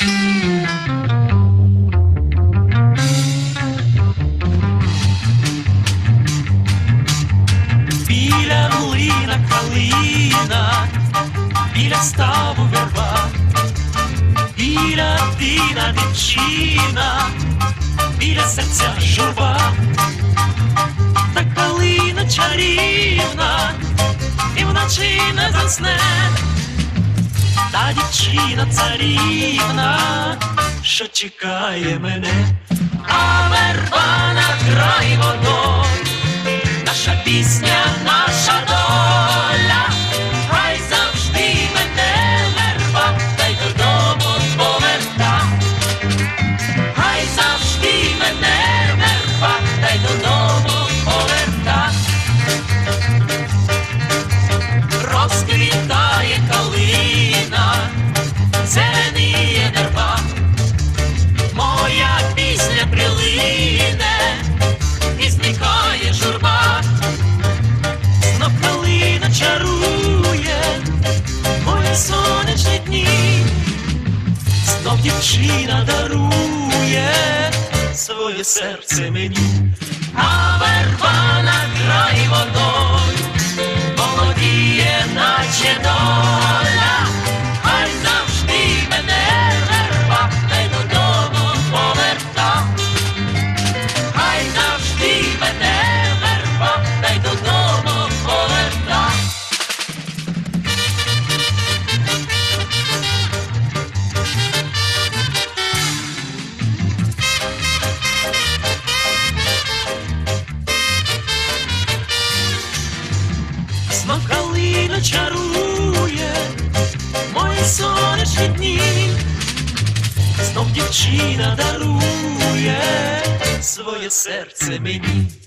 Біля млина калина, біля ставу верба, біля тина дівчина, біля серця журба. Та калина чарівна, і вночі не засне, та дівчина царівна, що чекає мене. А верба над край водою, наша пісня, наша доля, хай завжди мене верба, та й додому поверта. Хай завжди мене верба, та й додому поверта. Розквітає калина, зеленіє верба, моя пісня прилине, і зникає журба. Знов калина чарує мої сонячні дні, знов дівчина дарує своє серце мені. А верба над край водою молодіє, наче доля, хай завжди мене верба, та й додому поверта. Хай завжди мене верба, та й додому поверта. Знов калина чарує мої сонячні дні, знов дівчина дарує своє серце мені.